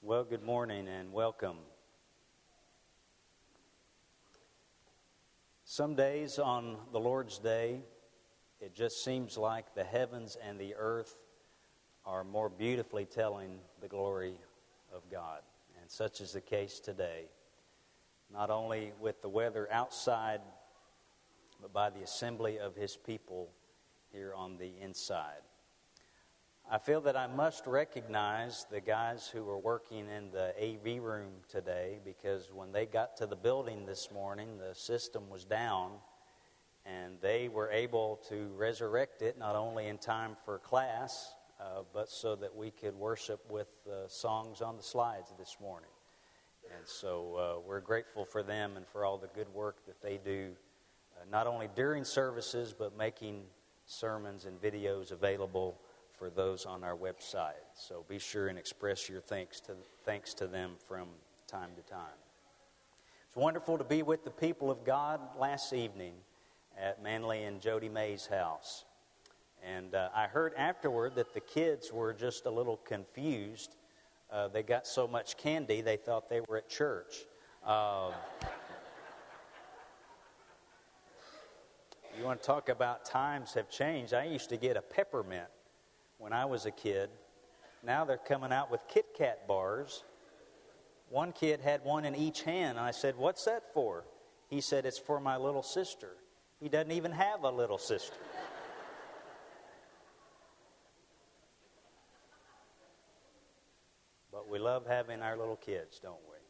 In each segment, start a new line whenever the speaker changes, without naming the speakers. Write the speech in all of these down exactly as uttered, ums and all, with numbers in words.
Well, good morning and welcome. Some days on the Lord's Day, it just seems like the heavens and the earth are more beautifully telling the glory of God. And such is the case today, not only with the weather outside, but by the assembly of His people here on the inside. I feel that I must recognize the guys who were working in the A V room today, because when they got to the building this morning, the system was down, and they were able to resurrect it not only in time for class, uh, but so that we could worship with uh, songs on the slides this morning. And so uh, we're grateful for them and for all the good work that they do, uh, not only during services, but making sermons and videos available for those on our website. So be sure and express your thanks to thanks to them from time to time. It's wonderful to be with the people of God last evening at Manley and Jody May's house. And uh, I heard afterward that the kids were just a little confused. Uh, they got so much candy they thought they were at church. Uh, you want to talk about times have changed. I used to get a peppermint when I was a kid. Now they're coming out with Kit Kat bars. One kid had one in each hand, and I said, "What's that for?" He said, "It's for my little sister." He doesn't even have a little sister. But we love having our little kids, don't we?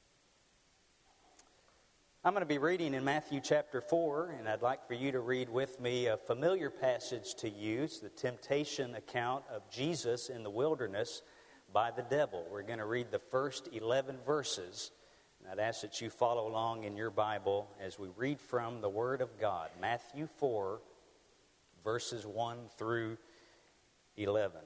I'm going to be reading in Matthew chapter four, and I'd like for you to read with me a familiar passage to you. It's the temptation account of Jesus in the wilderness by the devil. We're going to read the first eleven verses, and I'd ask that you follow along in your Bible as we read from the Word of God. Matthew four, verses one through eleven.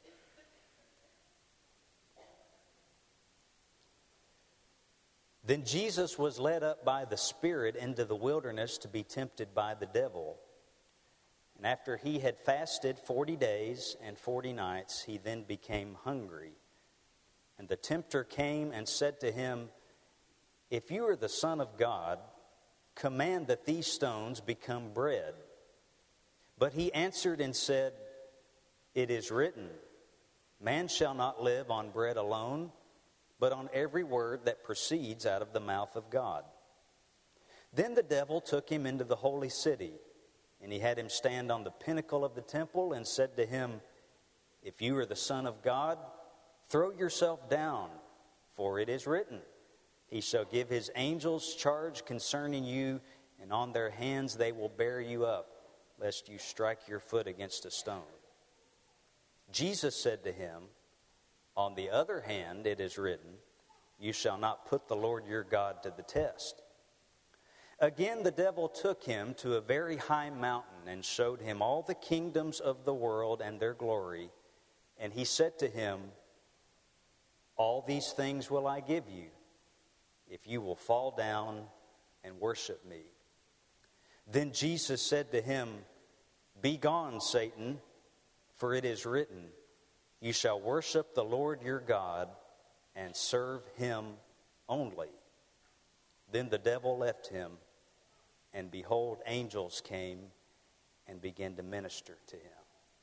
Then Jesus was led up by the Spirit into the wilderness to be tempted by the devil. And after he had fasted forty days and forty nights, he then became hungry. And the tempter came and said to him, "If you are the Son of God, command that these stones become bread." But he answered and said, "It is written, man shall not live on bread alone, but on every word that proceeds out of the mouth of God." Then the devil took him into the holy city, and he had him stand on the pinnacle of the temple and said to him, "If you are the Son of God, throw yourself down, for it is written, He shall give His angels charge concerning you, and on their hands they will bear you up, lest you strike your foot against a stone." Jesus said to him, "On the other hand, it is written, you shall not put the Lord your God to the test." Again, the devil took him to a very high mountain and showed him all the kingdoms of the world and their glory. And he said to him, "All these things will I give you, if you will fall down and worship me." Then Jesus said to him, "Begone, Satan, for it is written, you shall worship the Lord your God and serve Him only." Then the devil left him, and behold, angels came and began to minister to him.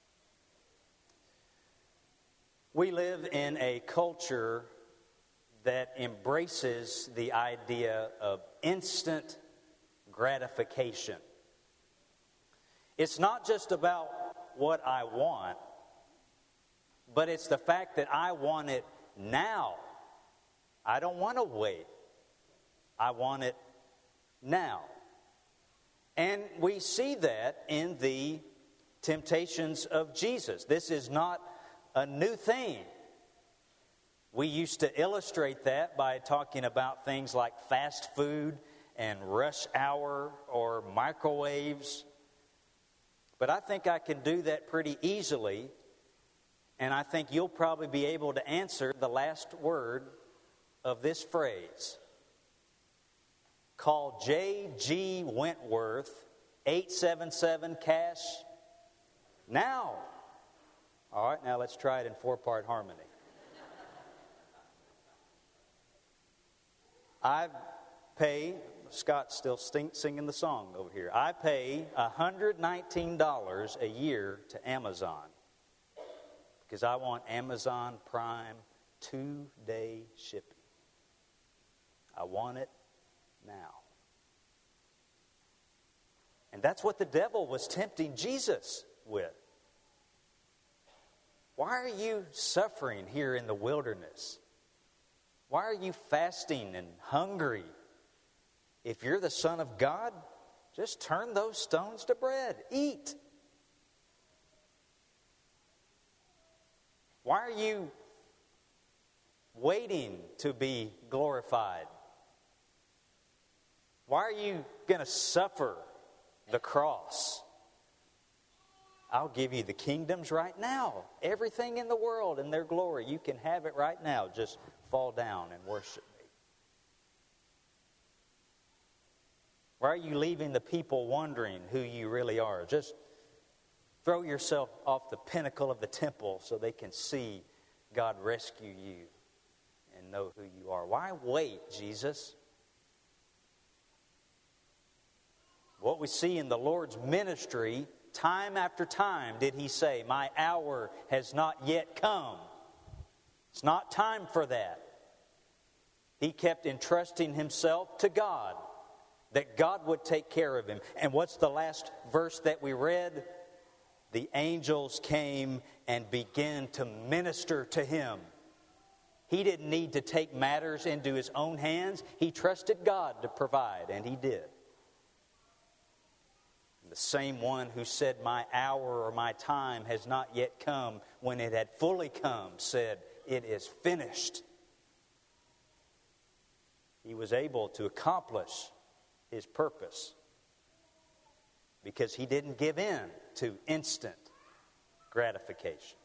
We live in a culture that embraces the idea of instant gratification. It's not just about what I want, but it's the fact that I want it now. I don't want to wait. I want it now. And we see that in the temptations of Jesus. This is not a new thing. We used to illustrate that by talking about things like fast food and rush hour or microwaves. But I think I can do that pretty easily. And I think you'll probably be able to answer the last word of this phrase. Call J G Wentworth, eight seven seven, cash now. All right, now let's try it in four-part harmony. I pay, Scott's still sing, singing the song over here. I pay one hundred nineteen dollars a year to Amazon because I want Amazon Prime two-day shipping. I want it now. And that's what the devil was tempting Jesus with. Why are you suffering here in the wilderness? Why are you fasting and hungry? If you're the Son of God, just turn those stones to bread. Eat. Why are you waiting to be glorified? Why are you going to suffer the cross? I'll give you the kingdoms right now. Everything in the world and their glory. You can have it right now. Just fall down and worship me. Why are you leaving the people wondering who you really are? Just throw yourself off the pinnacle of the temple so they can see God rescue you and know who you are. Why wait, Jesus? What we see in the Lord's ministry, time after time did he say, my hour has not yet come. It's not time for that. He kept entrusting himself to God, that God would take care of him. And what's the last verse that we read? The angels came and began to minister to him. He didn't need to take matters into his own hands. He trusted God to provide, and he did. The same one who said, my hour or my time has not yet come, when it had fully come, said, it is finished. He was able to accomplish his purpose because he didn't give in to instant gratification.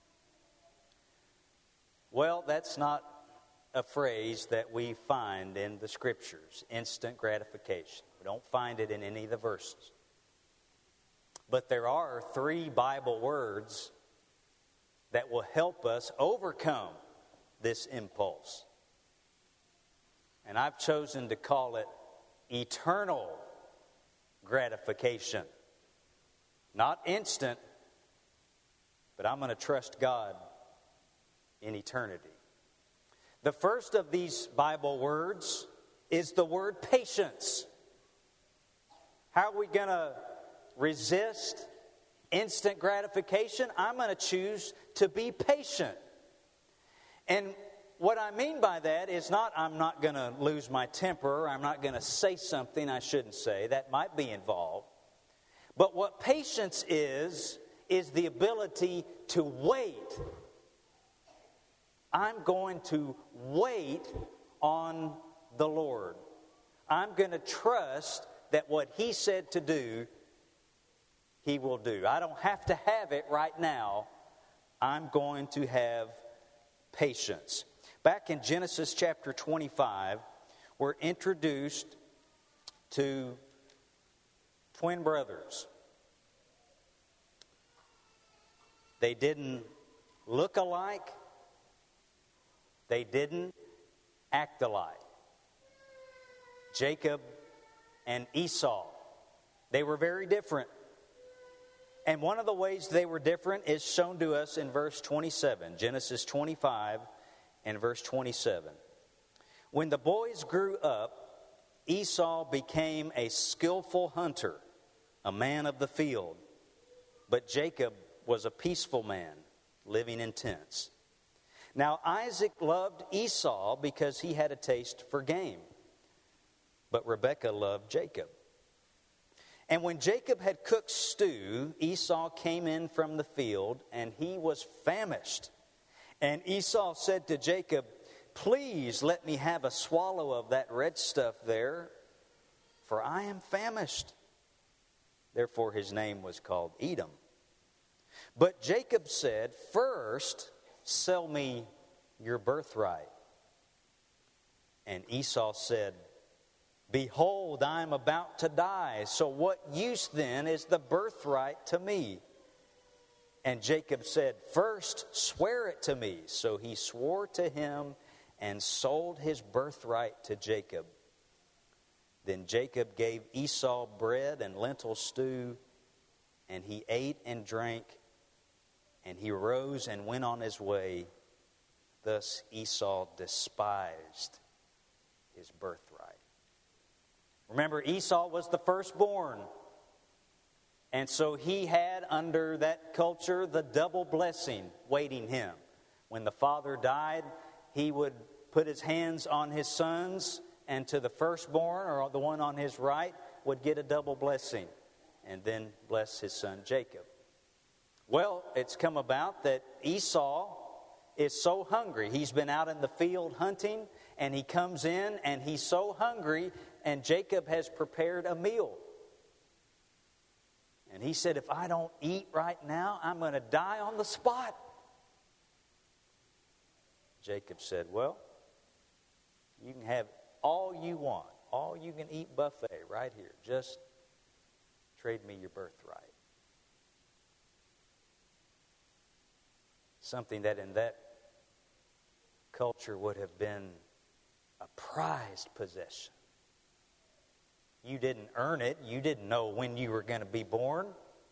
Well, that's not a phrase that we find in the Scriptures, instant gratification. We don't find it in any of the verses. But there are three Bible words that will help us overcome this impulse. And I've chosen to call it eternal gratification. Not instant, but I'm going to trust God in eternity. The first of these Bible words is the word patience. How are we going to resist instant gratification? I'm going to choose to be patient. And what I mean by that is not I'm not going to lose my temper, or I'm not going to say something I shouldn't say. That might be involved. But what patience is, is the ability to wait. I'm going to wait on the Lord. I'm going to trust that what He said to do, He will do. I don't have to have it right now. I'm going to have patience. Back in Genesis chapter twenty-five, we're introduced to twin brothers. They didn't look alike. They didn't act alike. Jacob and Esau. They were very different. And one of the ways they were different is shown to us in verse twenty-seven. Genesis twenty-five and verse twenty-seven. When the boys grew up, Esau became a skillful hunter, a man of the field. But Jacob was a peaceful man, living in tents. Now Isaac loved Esau because he had a taste for game. But Rebekah loved Jacob. And when Jacob had cooked stew, Esau came in from the field, and he was famished. And Esau said to Jacob, "Please let me have a swallow of that red stuff there, for I am famished." Therefore his name was called Edom. But Jacob said, "First, sell me your birthright." And Esau said, "Behold, I am about to die, so what use then is the birthright to me?" And Jacob said, "First, swear it to me." So he swore to him and sold his birthright to Jacob. Then Jacob gave Esau bread and lentil stew, and he ate and drank, and he rose and went on his way. Thus Esau despised his birthright. Remember, Esau was the firstborn. And so he had, under that culture, the double blessing waiting him. When the father died, he would put his hands on his sons, and to the firstborn, or the one on his right, would get a double blessing, and then bless his son Jacob. Well, it's come about that Esau is so hungry. He's been out in the field hunting, and he comes in, and he's so hungry, and Jacob has prepared a meal. And he said, if I don't eat right now, I'm going to die on the spot. Jacob said, well, you can have all you want. All you can eat buffet right here. Just trade me your birthright. Something that in that culture would have been a prized possession. You didn't earn it. You didn't know when you were going to be born.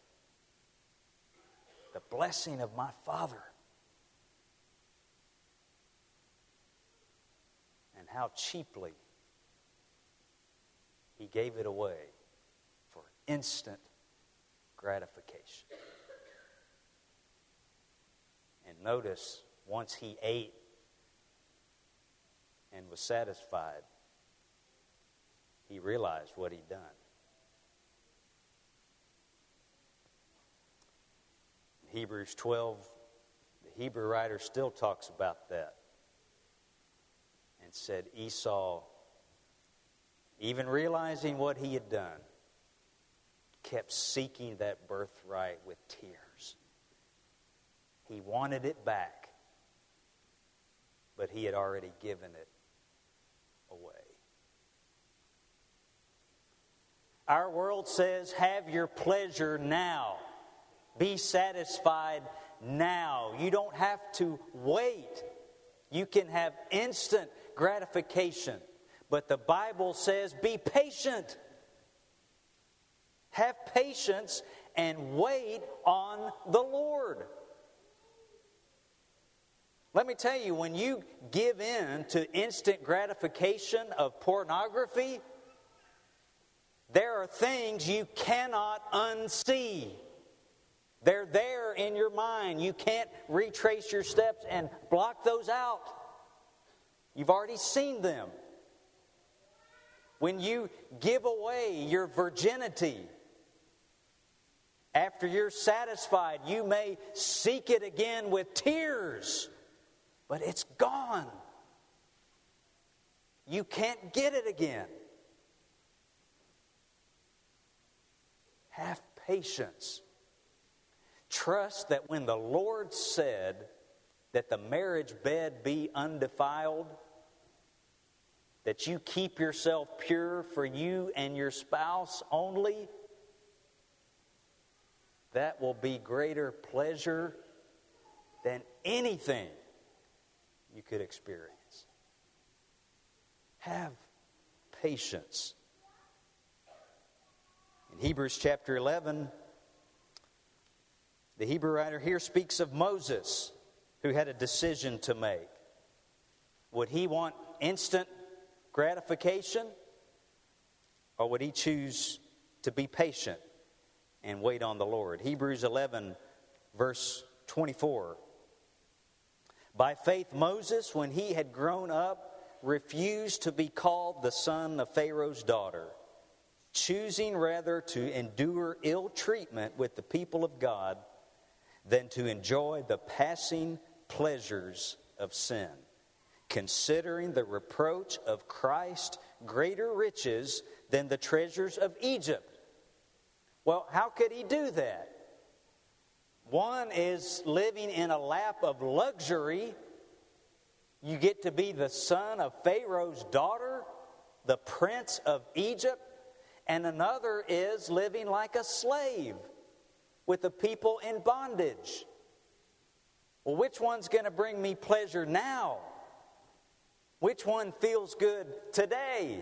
The blessing of my father. And how cheaply he gave it away for instant gratification. And notice, once he ate and was satisfied, he realized what he'd done. In Hebrews twelve, the Hebrew writer still talks about that and said Esau, even realizing what he had done, kept seeking that birthright with tears. He wanted it back, but he had already given it away. Our world says, have your pleasure now. Be satisfied now. You don't have to wait. You can have instant gratification. But the Bible says, be patient. Have patience and wait on the Lord. Let me tell you, when you give in to instant gratification of pornography, there are things you cannot unsee. They're there in your mind. You can't retrace your steps and block those out. You've already seen them. When you give away your virginity, after you're satisfied, you may seek it again with tears, but it's gone. You can't get it again. Have patience. Trust that when the Lord said that the marriage bed be undefiled, that you keep yourself pure for you and your spouse only, that will be greater pleasure than anything you could experience. Have patience. In Hebrews chapter eleven, the Hebrew writer here speaks of Moses, who had a decision to make. Would he want instant gratification, or would he choose to be patient and wait on the Lord? Hebrews eleven, verse twenty-four. By faith, Moses, when he had grown up, refused to be called the son of Pharaoh's daughter, choosing rather to endure ill treatment with the people of God than to enjoy the passing pleasures of sin, considering the reproach of Christ greater riches than the treasures of Egypt. Well, how could he do that? One is living in a lap of luxury. You get to be the son of Pharaoh's daughter, the prince of Egypt. And another is living like a slave with the people in bondage. Well, which one's going to bring me pleasure now? Which one feels good today?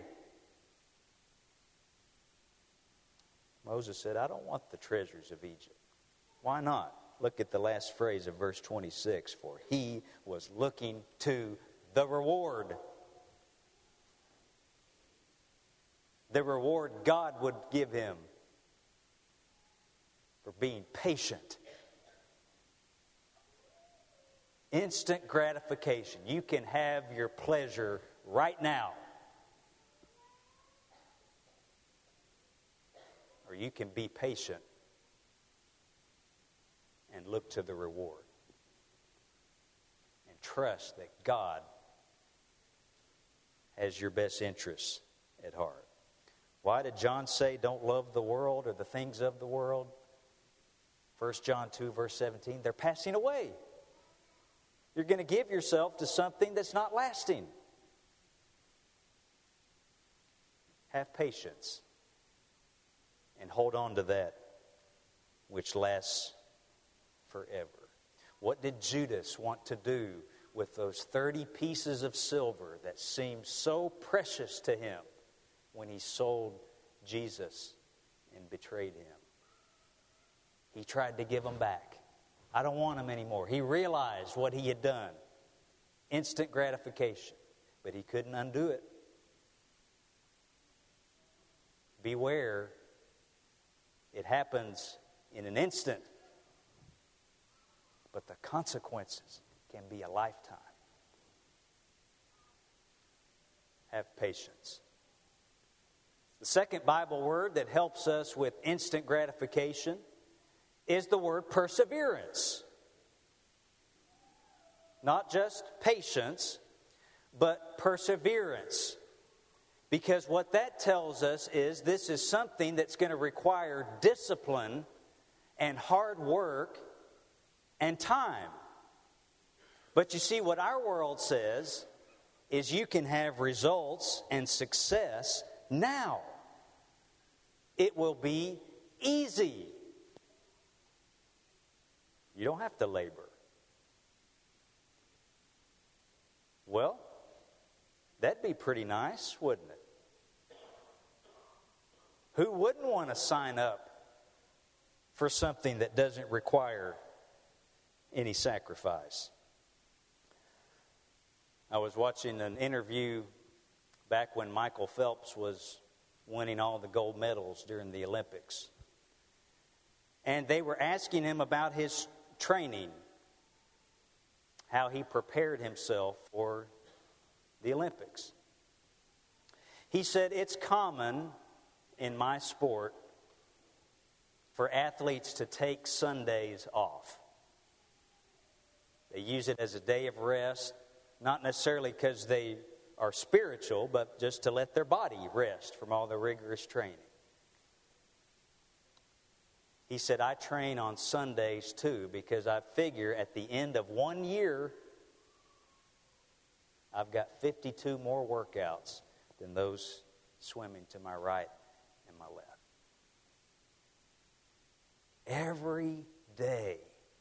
Moses said, I don't want the treasures of Egypt. Why not? Look at the last phrase of verse twenty-six. For he was looking to the reward. The reward God would give him for being patient. Instant gratification. You can have your pleasure right now. Or you can be patient and look to the reward. And trust that God has your best interests at heart. Why did John say don't love the world or the things of the world? First John two verse seventeen, they're passing away. You're going to give yourself to something that's not lasting. Have patience and hold on to that which lasts forever. What did Judas want to do with those thirty pieces of silver that seemed so precious to him when he sold Jesus and betrayed him? He tried to give them back. I don't want them anymore. He realized what he had done. Instant gratification. But he couldn't undo it. Beware. It happens in an instant. But the consequences can be a lifetime. Have patience. The second Bible word that helps us with instant gratification is the word perseverance. Not just patience, but perseverance. Because what that tells us is this is something that's going to require discipline and hard work and time. But you see, what our world says is you can have results and success now. It will be easy. You don't have to labor. Well, that'd be pretty nice, wouldn't it? Who wouldn't want to sign up for something that doesn't require any sacrifice? I was watching an interview back when Michael Phelps was winning all the gold medals during the Olympics. And they were asking him about his training, how he prepared himself for the Olympics. He said, it's common in my sport for athletes to take Sundays off. They use it as a day of rest, not necessarily because they are spiritual, but just to let their body rest from all the rigorous training. He said, I train on Sundays too because I figure at the end of one year, I've got fifty-two more workouts than those swimming to my right and my left. Every day.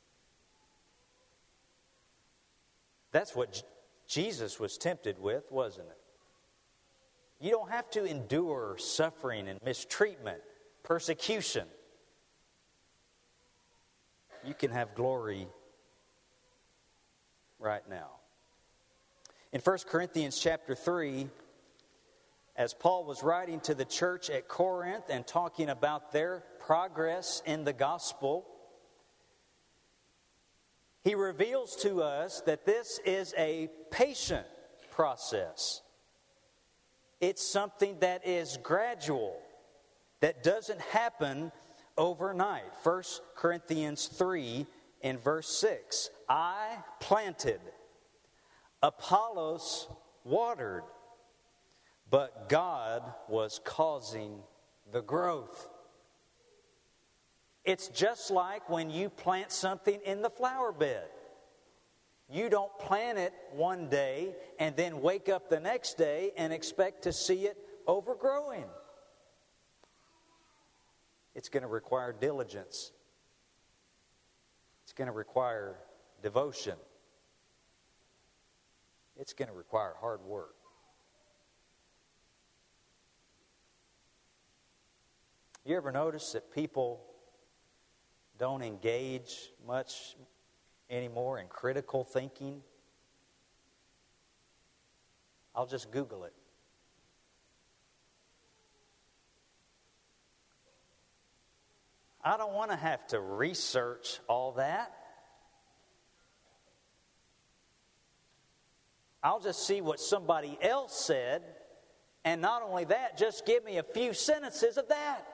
That's what J- Jesus was tempted with, wasn't it? You don't have to endure suffering and mistreatment, persecution. You can have glory right now. In First Corinthians chapter three, as Paul was writing to the church at Corinth and talking about their progress in the gospel, he reveals to us that this is a patient process. It's something that is gradual, that doesn't happen overnight. First Corinthians three in verse six. I planted, Apollos watered, but God was causing the growth. It's just like when you plant something in the flower bed. You don't plant it one day and then wake up the next day and expect to see it overgrowing. It's going to require diligence. It's going to require devotion. It's going to require hard work. You ever notice that people don't engage much anymore in critical thinking? I'll just Google it. I don't want to have to research all that. I'll just see what somebody else said, and not only that, just give me a few sentences of that.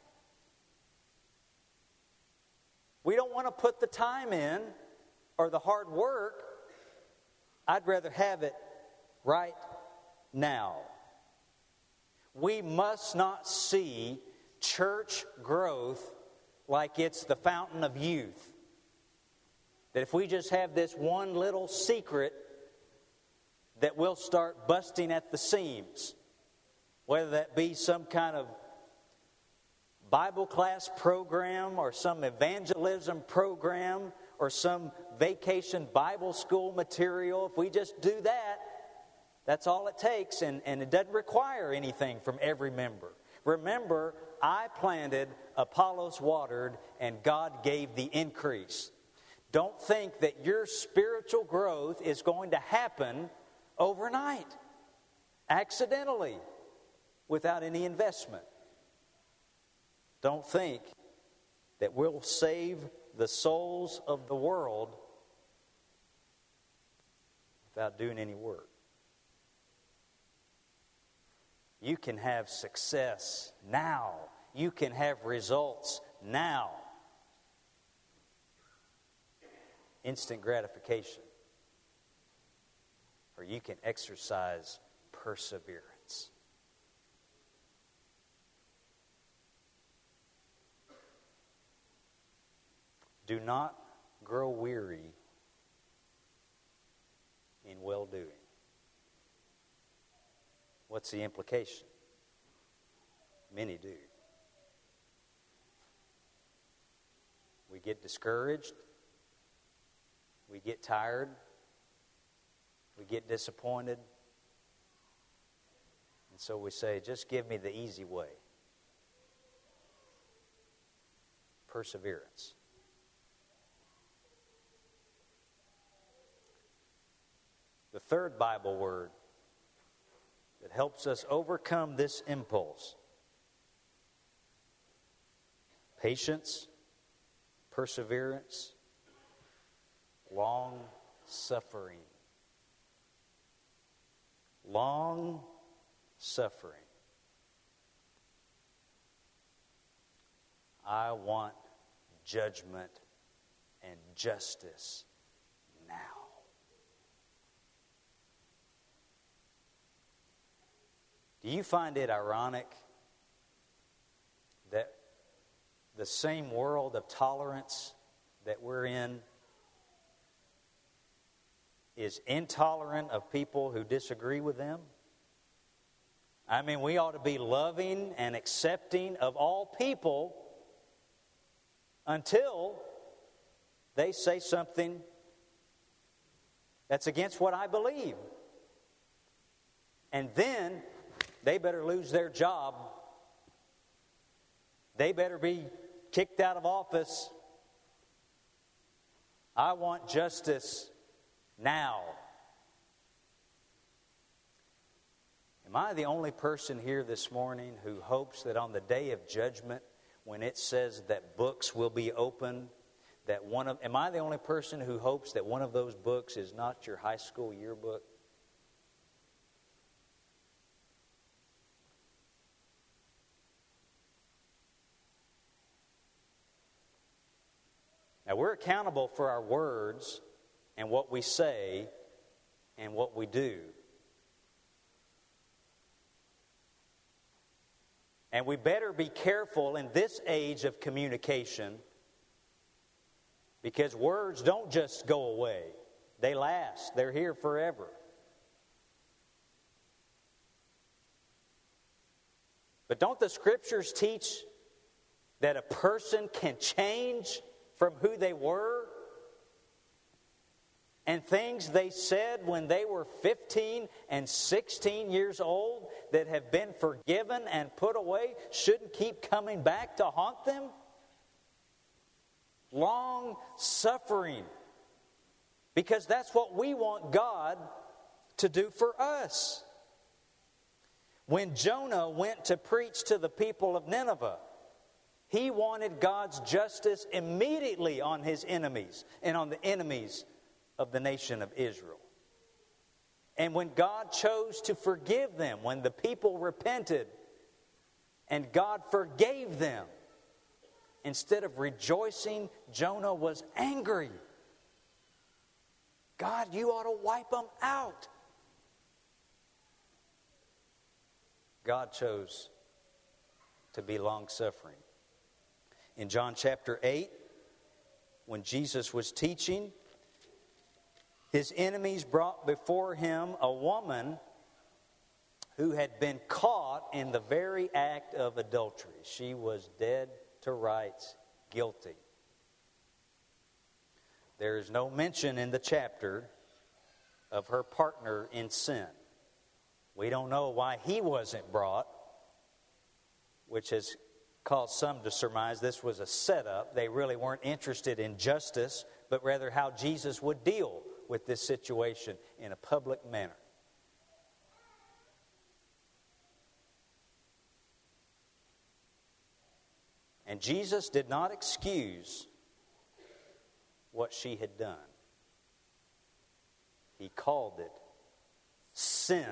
We don't want to put the time in or the hard work. I'd rather have it right now. We must not see church growth like it's the fountain of youth. That if we just have this one little secret, that we'll start busting at the seams. Whether that be some kind of Bible class program or some evangelism program or some vacation Bible school material. If we just do that, that's all it takes, and, and it doesn't require anything from every member. Remember, I planted, Apollos watered, and God gave the increase. Don't think that your spiritual growth is going to happen overnight, accidentally, without any investment. Don't think that we'll save the souls of the world without doing any work. You can have success now. You can have results now. Instant gratification. Or you can exercise perseverance. Do not grow weary in well-doing. What's the implication? Many do. We get discouraged. We get tired. We get disappointed. And so we say, just give me the easy way. Perseverance. The third Bible word that helps us overcome this impulse: patience, perseverance, long suffering. Long suffering. I want judgment and justice now. Do you find it ironic that the same world of tolerance that we're in is intolerant of people who disagree with them? I mean, we ought to be loving and accepting of all people until they say something that's against what I believe. And then they better lose their job. They better be kicked out of office. I want justice now. Am I the only person here this morning who hopes that on the day of judgment, when it says that books will be opened, that one of, am I the only person who hopes that one of those books is not your high school yearbook? Now, we're accountable for our words and what we say and what we do. And we better be careful in this age of communication, because words don't just go away. They last. They're here forever. But don't the Scriptures teach that a person can change from who they were? And things they said when they were fifteen and sixteen years old that have been forgiven and put away shouldn't keep coming back to haunt them? Long suffering. Because that's what we want God to do for us. When Jonah went to preach to the people of Nineveh, he wanted God's justice immediately on his enemies and on the enemies of the nation of Israel. And when God chose to forgive them, when the people repented and God forgave them, instead of rejoicing, Jonah was angry. God, you ought to wipe them out. God chose to be long-suffering. In John chapter eight, when Jesus was teaching, his enemies brought before him a woman who had been caught in the very act of adultery. She was dead to rights, guilty. There is no mention in the chapter of her partner in sin. We don't know why he wasn't brought, which has caused some to surmise this was a setup. They really weren't interested in justice, but rather how Jesus would deal with this situation in a public manner. And Jesus did not excuse what she had done. He called it sin.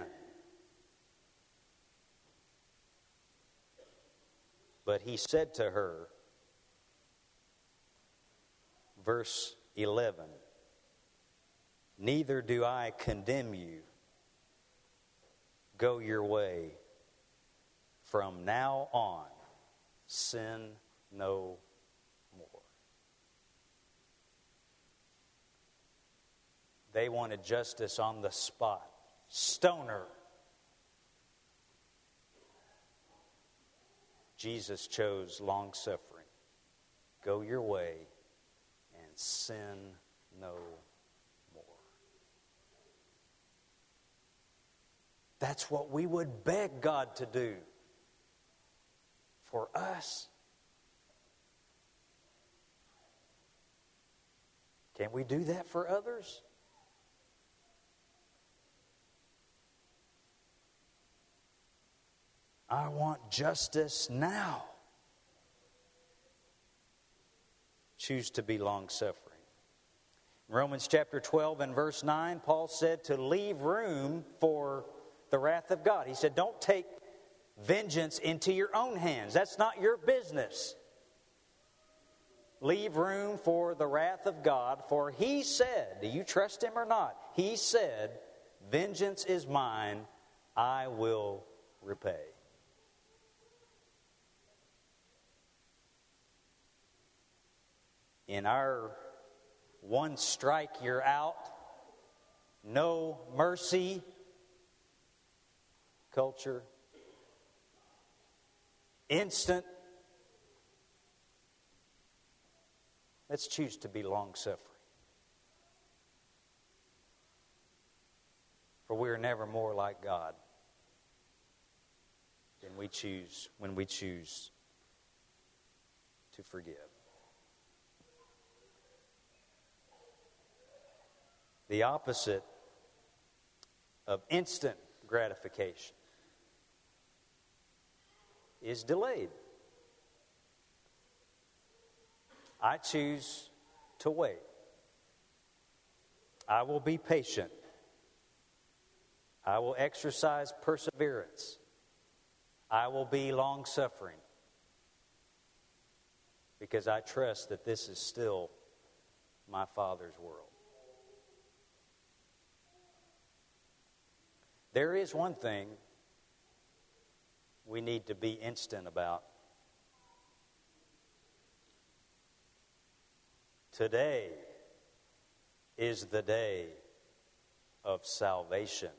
But he said to her, verse eleven, "Neither do I condemn you. Go your way. From now on, sin no more." They wanted justice on the spot. Stone her. Jesus chose long-suffering. Go your way and sin no more. That's what we would beg God to do for us. Can we do that for others? I want justice now. Choose to be long-suffering. In Romans chapter twelve and verse nine, Paul said to leave room for the wrath of God. He said, don't take vengeance into your own hands. That's not your business. Leave room for the wrath of God, for he said, do you trust him or not? He said, vengeance is mine, I will repay. In our one strike you're out, no mercy culture, instant. Let's choose to be long-suffering. For we are never more like God than we choose when we choose to forgive. The opposite of instant gratification is delayed. I choose to wait. I will be patient. I will exercise perseverance. I will be long-suffering. Because I trust that this is still my Father's world. There is one thing we need to be instant about. Today is the day of salvation.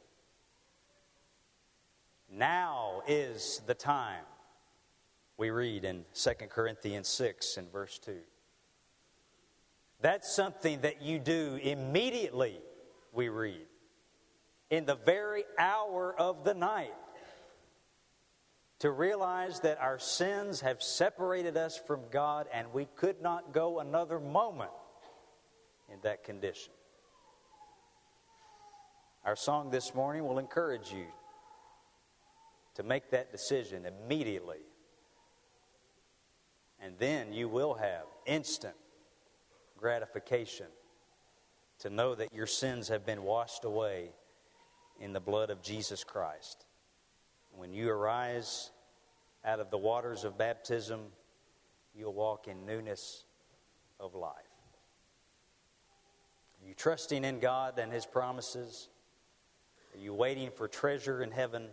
Now is the time. We read in Second Corinthians six and verse two. That's something that you do immediately, we read, in the very hour of the night, to realize that our sins have separated us from God and we could not go another moment in that condition. Our song this morning will encourage you to make that decision immediately. And then you will have instant gratification to know that your sins have been washed away in the blood of Jesus Christ. When you arise out of the waters of baptism, you'll walk in newness of life. Are you trusting in God and His promises? Are you waiting for treasure in heaven?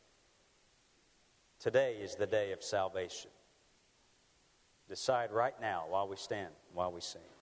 Today is the day of salvation. Decide right now while we stand, while we sing.